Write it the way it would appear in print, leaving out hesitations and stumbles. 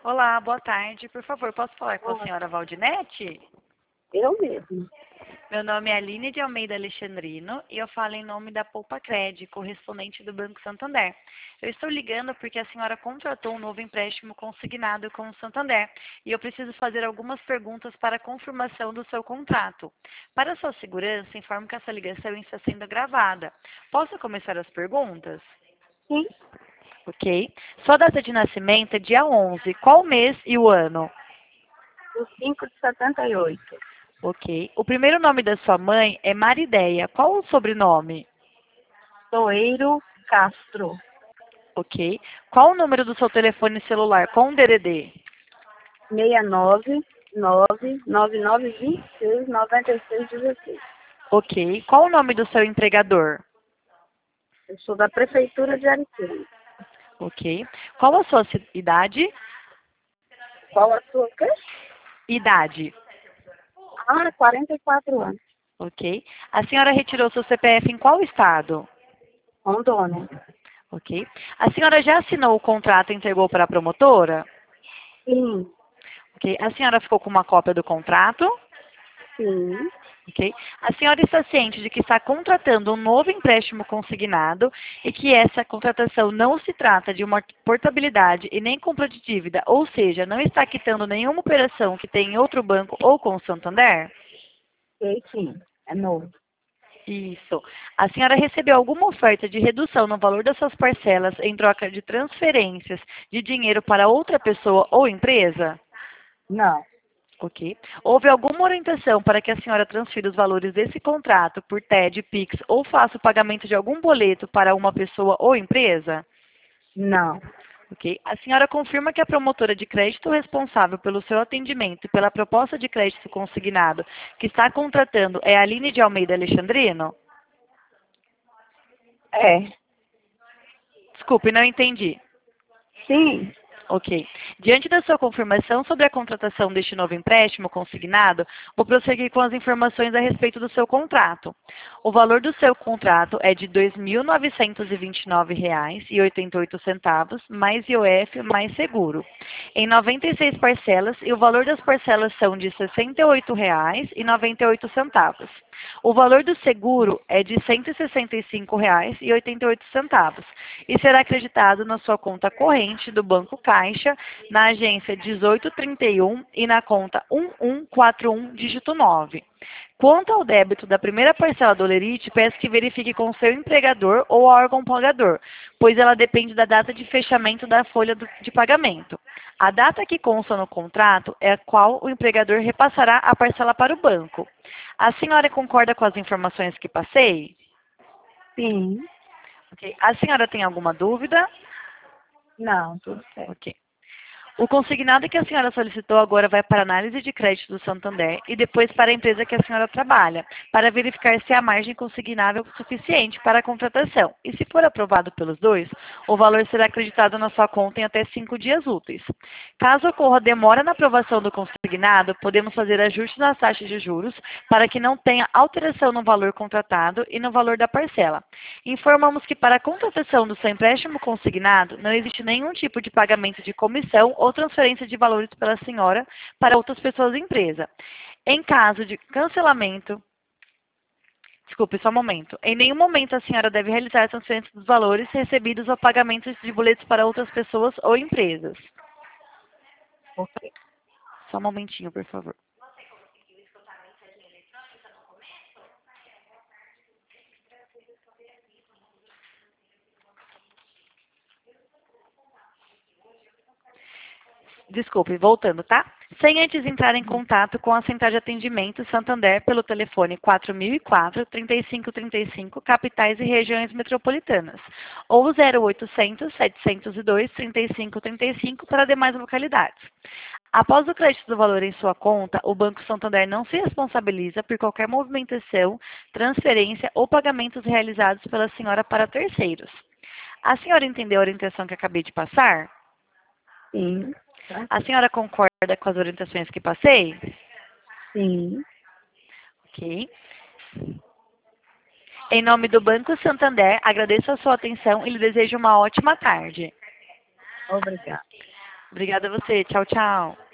Olá, boa tarde. Por favor, posso falar com a Olá, senhora Valdinete? eu mesmo. Meu nome é Aline de Almeida Alexandrino e eu falo em nome da Poupa Cred, correspondente do Banco Santander. Eu estou ligando porque a senhora contratou um novo empréstimo consignado com o Santander e eu preciso fazer algumas perguntas para a confirmação do seu contrato. Para sua segurança, informo que essa ligação está sendo gravada. Posso começar as perguntas? Sim, Ok. Sua data de nascimento é dia 11. Qual o mês e o ano? o 5 de 78. Ok. O primeiro nome da sua mãe é Marideia. Qual o sobrenome? Soeiro Castro. Ok. Qual o número do seu telefone celular com o DDD? 69 9926 9616. Ok. Qual o nome do seu empregador? Eu sou da Prefeitura de Ariquemes. Ok. Qual a sua idade? Qual a sua quê? Idade. 44 anos. Ok. A senhora retirou seu CPF em qual estado? Rondônia. Ok. A senhora já assinou o contrato e entregou para a promotora? Sim, Ok. A senhora ficou com uma cópia do contrato? sim. Ok? A senhora está ciente de que está contratando um novo empréstimo consignado e que essa contratação não se trata de uma portabilidade e nem compra de dívida, ou seja, não está quitando nenhuma operação que tem em outro banco ou com o Santander? Sei sim. É novo. Isso. A senhora recebeu alguma oferta de redução no valor das suas parcelas em troca de transferências de dinheiro para outra pessoa ou empresa? Não, Ok. Houve alguma orientação para que a senhora transfira os valores desse contrato por TED, Pix ou faça o pagamento de algum boleto para uma pessoa ou empresa? não. Ok. A senhora confirma que a promotora de crédito responsável pelo seu atendimento e pela proposta de crédito consignado que está contratando é a Aline de Almeida Alexandrino? É. Desculpe, não entendi. Sim, Ok. Diante da sua confirmação sobre a contratação deste novo empréstimo consignado, vou prosseguir com as informações a respeito do seu contrato. O valor do seu contrato é de R$ 2.929,88, mais IOF, mais seguro, em 96 parcelas, e o valor das parcelas são de R$ 68,98. O valor do seguro é de R$ 165,88 e será acreditado na sua conta corrente do Banco Caixa, na agência 1831 e na conta 1141, dígito 9. Quanto ao débito da primeira parcela do Lerite, peço que verifique com seu empregador ou órgão pagador, pois ela depende da data de fechamento da folha de pagamento. A data que consta no contrato é a qual o empregador repassará a parcela para o banco. A senhora concorda com as informações que passei? sim. Ok. A senhora tem alguma dúvida? Não, tudo certo. Ok. O consignado que a senhora solicitou agora vai para a análise de crédito do Santander e depois para a empresa que a senhora trabalha, para verificar se há margem consignável suficiente para a contratação. E se for aprovado pelos dois, o valor será acreditado na sua conta em até 5 dias úteis. Caso ocorra demora na aprovação do consignado, podemos fazer ajustes nas taxas de juros para que não tenha alteração no valor contratado e no valor da parcela. Informamos que para a contratação do seu empréstimo consignado, não existe nenhum tipo de pagamento de comissão ou transferência de valores pela senhora para outras pessoas da empresa. Em caso de cancelamento, desculpe, só um momento. Em nenhum momento a senhora deve realizar transferência dos valores recebidos ou pagamentos de boletos para outras pessoas ou empresas. Ok. Só um momentinho, por favor. Desculpe, voltando, tá? Sem antes entrar em contato com a central de atendimento Santander pelo telefone 4004-3535, capitais e regiões metropolitanas, ou 0800-702-3535 para demais localidades. Após o crédito do valor em sua conta, o Banco Santander não se responsabiliza por qualquer movimentação, transferência ou pagamentos realizados pela senhora para terceiros. A senhora entendeu a orientação que acabei de passar? Sim, tá? A senhora concorda com as orientações que passei? Sim. Ok. Em nome do Banco Santander, agradeço a sua atenção e lhe desejo uma ótima tarde. Obrigada. Obrigada a você. Tchau, tchau.